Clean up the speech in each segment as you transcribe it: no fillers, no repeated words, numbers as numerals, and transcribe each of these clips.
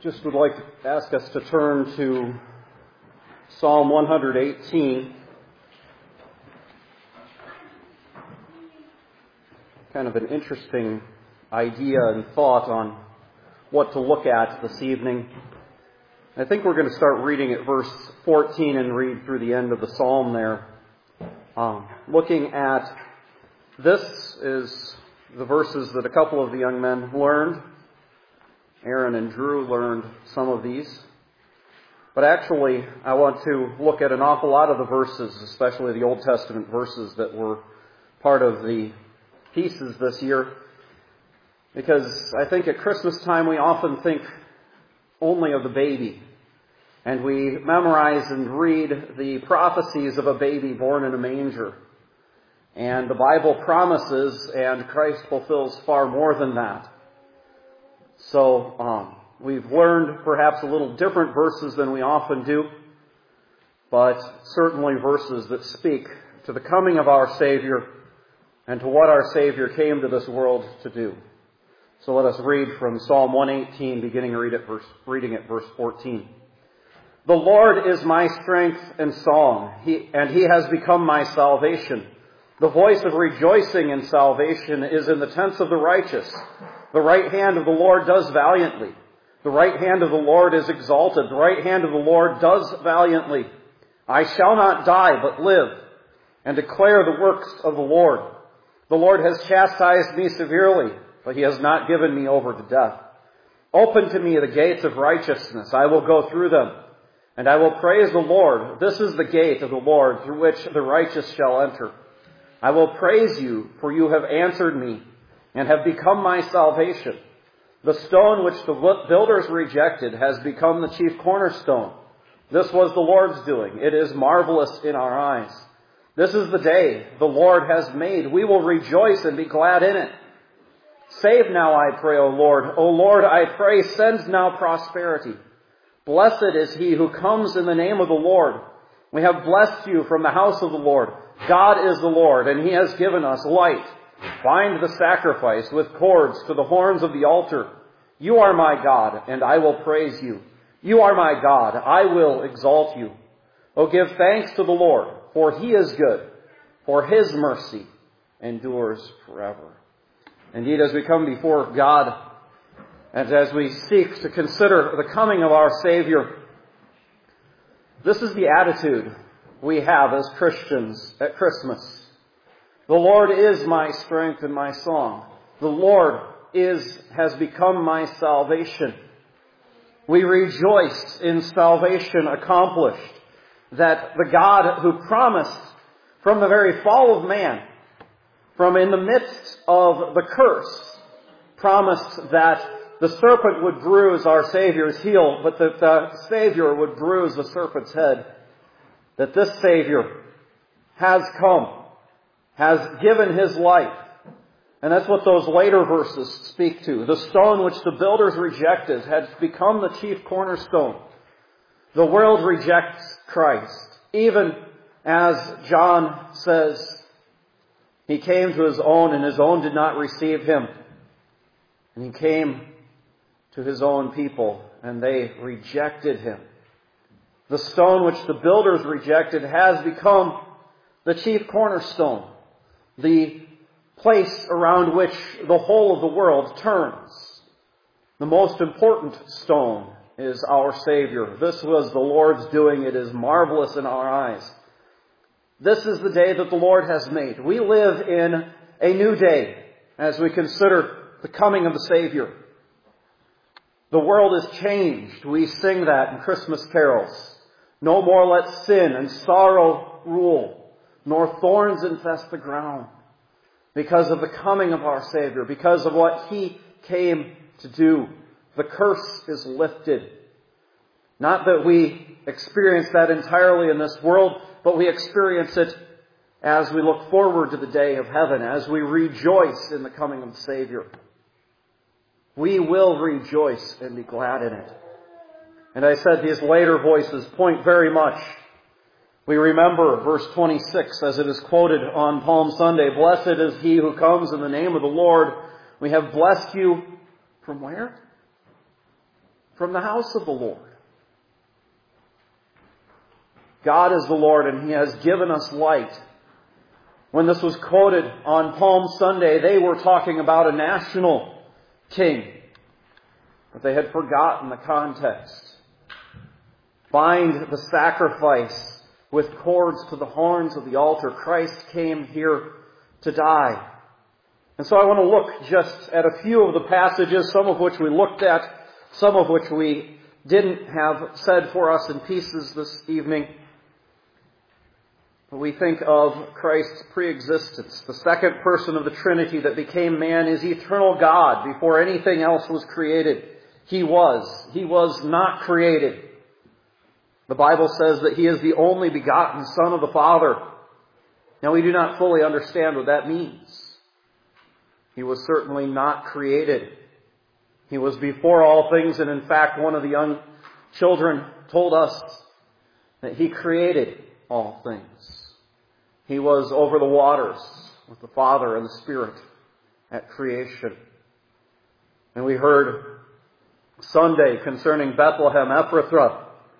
just would like to ask us to turn to Psalm 118. Kind of an interesting idea and thought on what to look at this evening. I think we're going to start reading at verse 14 and read through the end of the psalm there. Looking at, this is the verses that a couple of the young men learned. Aaron and Drew learned some of these. But actually, I want to look at an awful lot of the verses, especially the Old Testament verses that were part of the pieces this year. Because I think at Christmas time we often think only of the baby. And we memorize and read the prophecies of a baby born in a manger. And the Bible promises, and Christ fulfills far more than that. So, we've learned perhaps a little different verses than we often do, but certainly verses that speak to the coming of our Savior and to what our Savior came to this world to do. So let us read from Psalm 118, beginning reading at verse 14. The Lord is my strength and song, and He has become my salvation. The voice of rejoicing in salvation is in the tents of the righteous. The right hand of the Lord does valiantly. The right hand of the Lord is exalted. The right hand of the Lord does valiantly. I shall not die, but live, and declare the works of the Lord. The Lord has chastised me severely, but He has not given me over to death. Open to me the gates of righteousness. I will go through them, and I will praise the Lord. This is the gate of the Lord through which the righteous shall enter. I will praise you, for you have answered me, and have become my salvation. The stone which the builders rejected has become the chief cornerstone. This was the Lord's doing. It is marvelous in our eyes. This is the day the Lord has made. We will rejoice and be glad in it. Save now, I pray, O Lord. O Lord, I pray, send now prosperity. Blessed is he who comes in the name of the Lord. We have blessed you from the house of the Lord. God is the Lord, and He has given us light. Bind the sacrifice with cords to the horns of the altar. You are my God, and I will praise you. You are my God, I will exalt you. Oh, give thanks to the Lord, for He is good, for His mercy endures forever. Indeed, as we come before God, and as we seek to consider the coming of our Savior, this is the attitude we have as Christians at Christmas. The Lord is my strength and my song. The Lord has become my salvation. We rejoice in salvation accomplished, that the God who promised from the very fall of man, from in the midst of the curse, promised that the serpent would bruise our Savior's heel, but that the Savior would bruise the serpent's head. That this Savior has come, has given His life. And that's what those later verses speak to. The stone which the builders rejected has become the chief cornerstone. The world rejects Christ. Even as John says, He came to His own, and His own did not receive Him. And He came to His own people, and they rejected Him. The stone which the builders rejected has become the chief cornerstone, the place around which the whole of the world turns. The most important stone is our Savior. This was the Lord's doing. It is marvelous in our eyes. This is the day that the Lord has made. We live in a new day as we consider the coming of the Savior. The world is changed. We sing that in Christmas carols. No more let sin and sorrow rule, nor thorns infest the ground. Because of the coming of our Savior, because of what He came to do, the curse is lifted. Not that we experience that entirely in this world, but we experience it as we look forward to the day of heaven, as we rejoice in the coming of the Savior. We will rejoice and be glad in it. And I said these later voices point very much. We remember verse 26 as it is quoted on Palm Sunday. Blessed is he who comes in the name of the Lord. We have blessed you from where? from the house of the Lord. God is the Lord, and He has given us light. When this was quoted on Palm Sunday, they were talking about a national king. But they had forgotten the context. Bind the sacrifice with cords to the horns of the altar. Christ came here to die. And so I want to look just at a few of the passages, some of which we looked at, some of which we didn't have said for us in pieces this evening. We think of Christ's pre-existence. The second person of the Trinity that became man is eternal God before anything else was created. He was not created. The Bible says that He is the only begotten Son of the Father. Now we do not fully understand what that means. He was certainly not created. He was before all things, and in fact one of the young children told us that He created all things. He was over the waters with the Father and the Spirit at creation. And we heard Sunday concerning Bethlehem Ephrathah.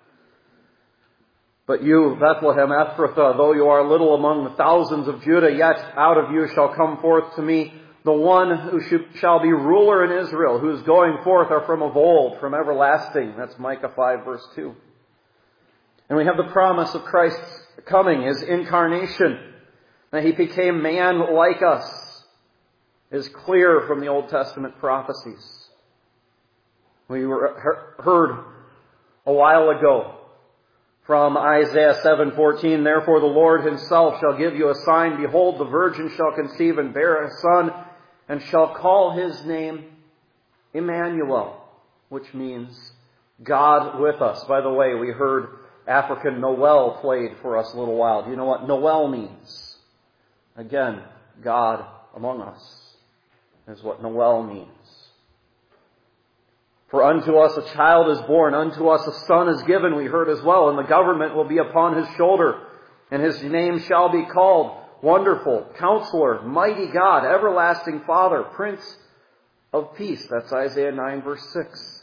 But you, Bethlehem Ephrathah, though you are little among the thousands of Judah, yet out of you shall come forth to me the one who shall be ruler in Israel, whose going forth are from of old, from everlasting. That's Micah 5 verse 2. And we have the promise of Christ's coming, His incarnation, that He became man like us, is clear from the Old Testament prophecies. We heard a while ago from Isaiah 7:14, therefore the Lord Himself shall give you a sign, behold, the virgin shall conceive and bear a son, and shall call His name Emmanuel, which means God with us. By the way, we heard African Noel played for us a little while. Do you know what Noel means? Again, God among us is what Noel means. For unto us a child is born, unto us a son is given, we heard as well, and the government will be upon His shoulder, and His name shall be called Wonderful, Counselor, Mighty God, Everlasting Father, Prince of Peace. That's Isaiah 9 verse 6.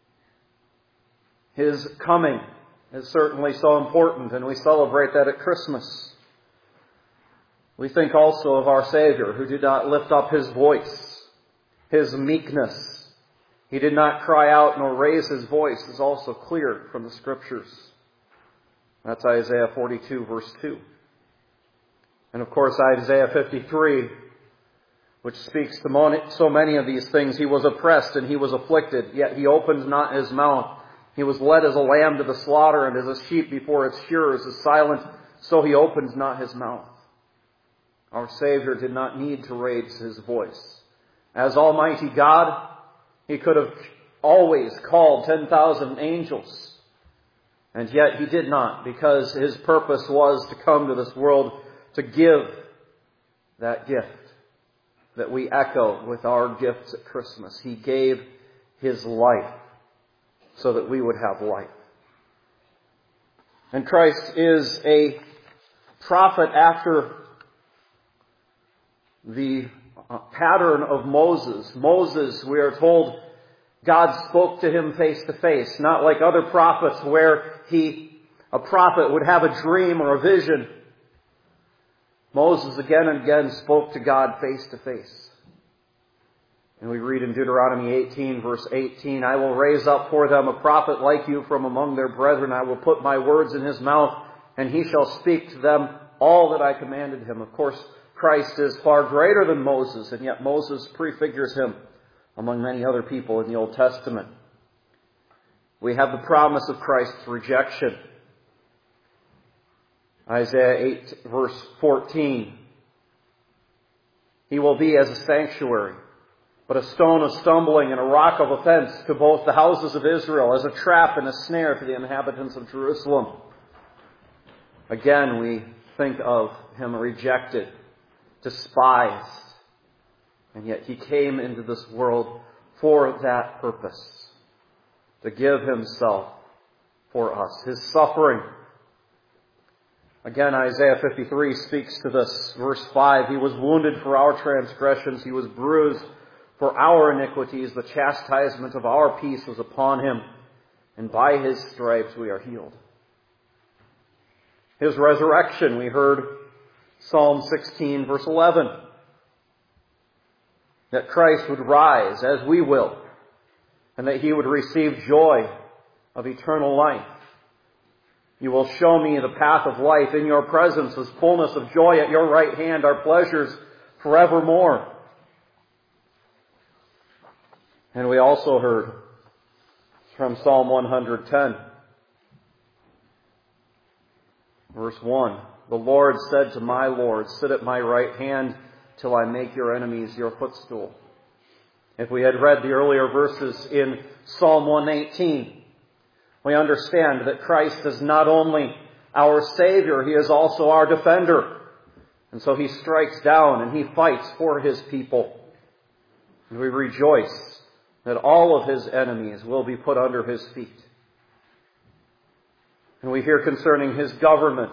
His coming is certainly so important, and we celebrate that at Christmas. We think also of our Savior, who did not lift up His voice, His meekness. He did not cry out nor raise His voice, is also clear from the Scriptures. That's Isaiah 42 verse 2. And of course Isaiah 53, which speaks to so many of these things. He was oppressed and He was afflicted, yet He opened not His mouth. He was led as a lamb to the slaughter, and as a sheep before its shearers is silent, so He opened not His mouth. Our Savior did not need to raise His voice. As Almighty God, He could have always called 10,000 angels. And yet He did not, because His purpose was to come to this world to give that gift that we echo with our gifts at Christmas. He gave His life so that we would have life. And Christ is a prophet after the pattern of Moses. Moses, we are told, God spoke to him face to face, not like other prophets where a prophet would have a dream or a vision. Moses again and again spoke to God face to face. And we read in Deuteronomy 18 verse 18, I will raise up for them a prophet like you from among their brethren. I will put my words in his mouth, and he shall speak to them all that I commanded him. Of course, Christ is far greater than Moses, and yet Moses prefigures him among many other people in the Old Testament. We have the promise of Christ's rejection. Isaiah 8 verse 14. He will be as a sanctuary, but a stone of stumbling and a rock of offense to both the houses of Israel, as a trap and a snare to the inhabitants of Jerusalem. Again, we think of him rejected, despised, and yet he came into this world for that purpose, to give himself for us. His suffering. Again, Isaiah 53 speaks to this. Verse 5, he was wounded for our transgressions, he was bruised for our iniquities. The chastisement of our peace was upon him, and by His stripes we are healed. His resurrection, we heard Psalm 16, verse 11. That Christ would rise as we will, and that He would receive joy of eternal life. You will show me the path of life. In your presence is fullness of joy. At your right hand are pleasures forevermore. And we also heard from Psalm 110, verse 1, the Lord said to my Lord, sit at my right hand till I make your enemies your footstool. If we had read the earlier verses in Psalm 118, we understand that Christ is not only our Savior, He is also our defender. And so He strikes down and He fights for His people. And we rejoice that all of His enemies will be put under His feet. And we hear concerning His government,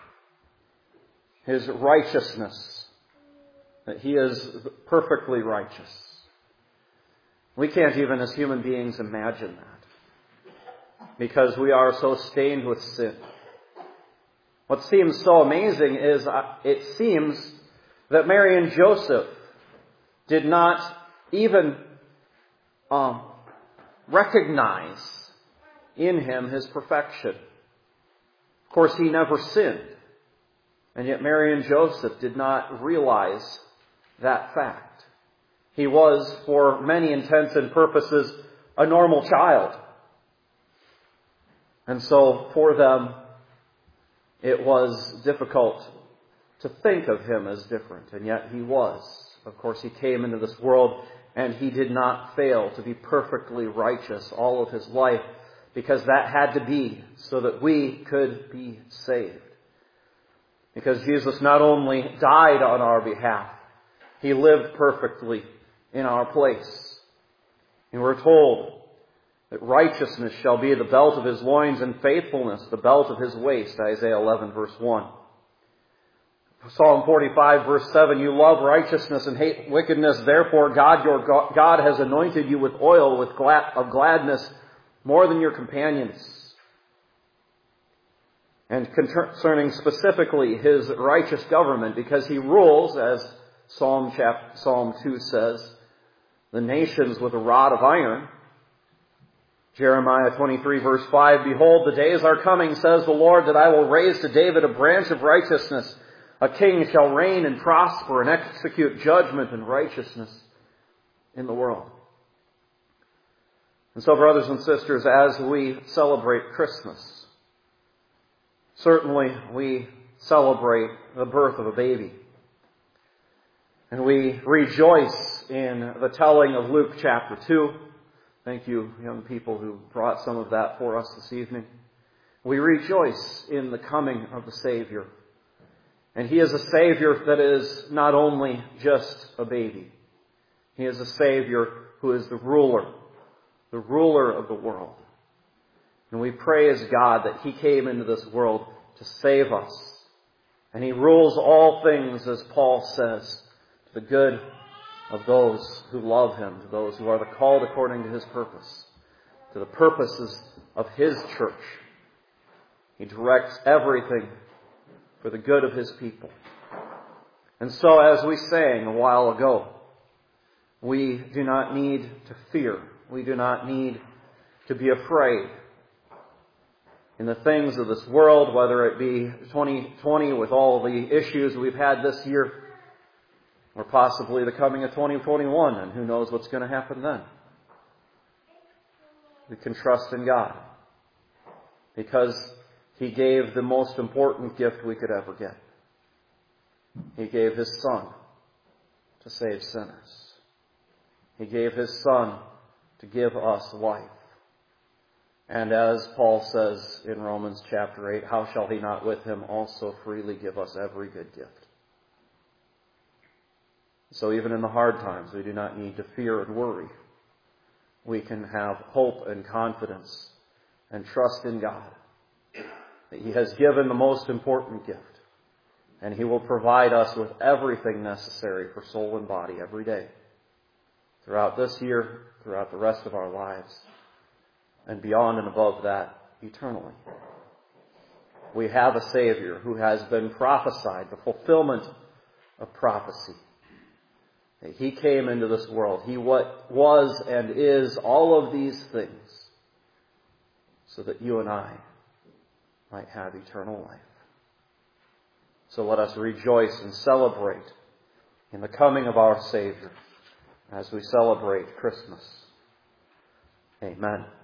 His righteousness, that He is perfectly righteous. We can't even as human beings imagine that, because we are so stained with sin. What seems so amazing is it seems that Mary and Joseph did not even recognize in Him His perfection. Of course, He never sinned. And yet Mary and Joseph did not realize that fact. He was, for many intents and purposes, a normal child. And so for them, it was difficult to think of Him as different. And yet He was. Of course, He came into this world and He did not fail to be perfectly righteous all of His life, because that had to be so that we could be saved. Because Jesus not only died on our behalf, He lived perfectly in our place. And we're told that righteousness shall be the belt of His loins, and faithfulness the belt of His waist, Isaiah 11, verse 1. Psalm 45, verse 7, you love righteousness and hate wickedness. Therefore, God, your God, has anointed you with oil of gladness more than your companions. And concerning specifically His righteous government, because He rules, as Psalm 2 says, the nations with a rod of iron. Jeremiah 23, verse 5, behold, the days are coming, says the Lord, that I will raise to David a branch of righteousness. A king shall reign and prosper and execute judgment and righteousness in the world. And so, brothers and sisters, as we celebrate Christmas, certainly we celebrate the birth of a baby. And we rejoice in the telling of Luke chapter 2. Thank you, young people who brought some of that for us this evening. We rejoice in the coming of the Savior. And He is a Savior that is not only just a baby. He is a Savior who is the ruler of the world. And we praise God that He came into this world to save us. And He rules all things, as Paul says, to the good of those who love Him, to those who are the called according to His purpose, to the purposes of His church. He directs everything for the good of His people. And so, as we sang a while ago, we do not need to fear. We do not need to be afraid. In the things of this world, whether it be 2020 with all the issues we've had this year, or possibly the coming of 2021, and who knows what's going to happen then. We can trust in God, because He gave the most important gift we could ever get. He gave His Son to save sinners. He gave His Son to give us life. And as Paul says in Romans chapter 8, how shall He not with Him also freely give us every good gift? So even in the hard times, we do not need to fear and worry. We can have hope and confidence and trust in God that He has given the most important gift. And He will provide us with everything necessary for soul and body every day, throughout this year, throughout the rest of our lives, and beyond and above that, eternally. We have a Savior who has been prophesied, the fulfillment of prophecy. He came into this world. He was and is all of these things so that you and I might have eternal life. So let us rejoice and celebrate in the coming of our Savior as we celebrate Christmas. Amen.